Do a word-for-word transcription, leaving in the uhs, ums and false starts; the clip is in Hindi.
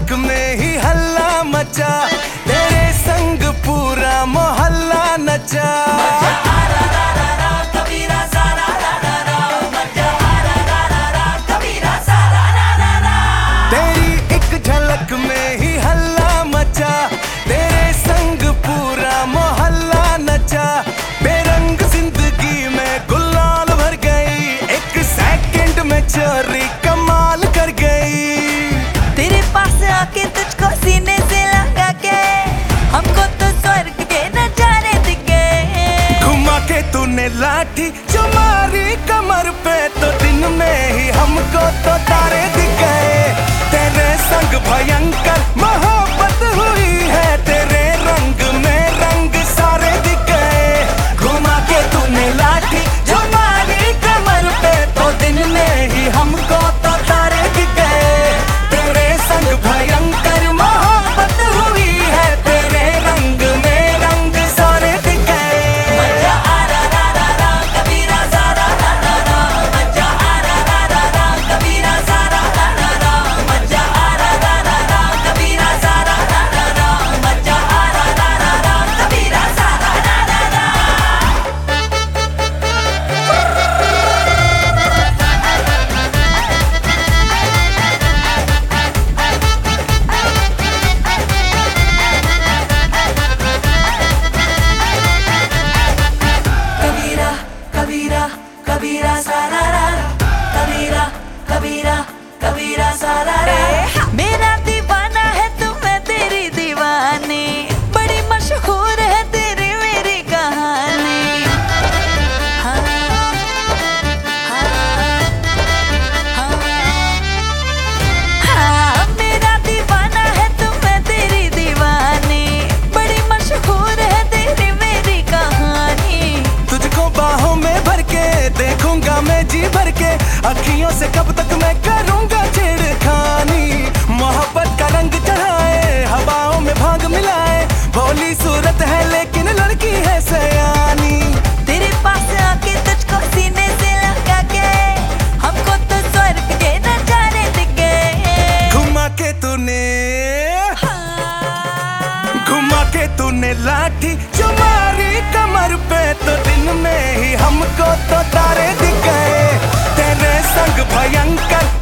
झलक में ही हल्ला मचा, तेरे संग पूरा मोहल्ला नचा। तेरी एक झलक में ही हल्ला मचा, तेरे संग पूरा मोहल्ला नचा। बेरंग जिंदगी में गुलाल भर गई, एक सेकंड में चोरी कमाल कर गई। तेरे पास आके तुझको सीने से लगा के हमको तो स्वर्ग के नजारे दिख गए। घुमा के तूने लाठी जो मारी कमर पे, तो दिन में ही हमको तो तारे दिख गए। तेरे संग भयंकर मोहब्बत हुई है, तेरे रंग में रंग सारे दिख गए। घुमा के तूने लाठी जो मारी कमर पे, तो दिन में ही हमको तो तारे दिख गए। तेरे संग भयंकर मोहब्बत हुई है, तेरे रंग में रंग सारे दिख गए। मजा आ रा रा रा रा कबीरा सारा रा रा रा, मजा आ रा रा रा रा कबीरा सारा रा रा रा, मजा आ रा रा रा रा कबीरा सारा रा रा रा, मजा आ रा रा रा रा कबीरा सारा रा रा रा। कबीरा कबीरा कबीरा सारा रा रा, कबीरा कबीरा कबीरा सारा रा रा। मेरा दीवाना है तू, मैं तेरी दीवानी, बड़ी मशहूर है तेरी मेरी कहानी। हाँ, हाँ, हाँ, हाँ, मेरा दीवाना है तू, मैं तेरी दीवानी, बड़ी मशहूर है तेरी मेरी कहानी। तुझको बाहों में भर के देखूंगा मैं जी भर के, अखियों से कब तक मैं करूंगा छेड़खानी। मोहब्बत का रंग चढ़ाए, हवाओं में भांग मिलाए, भोली सूरत है लेकिन लड़की है सयानी। तेरे पास आके तुझको सीने से लगा के हमको तो स्वर्ग के नजारे दिख गए। घुमा के तूने हाँ। घुमा के तूने लाठी जो मारी कमर पे, तो दिन में ही हमको तो तारे दिख गए। तेरे संग भयंकर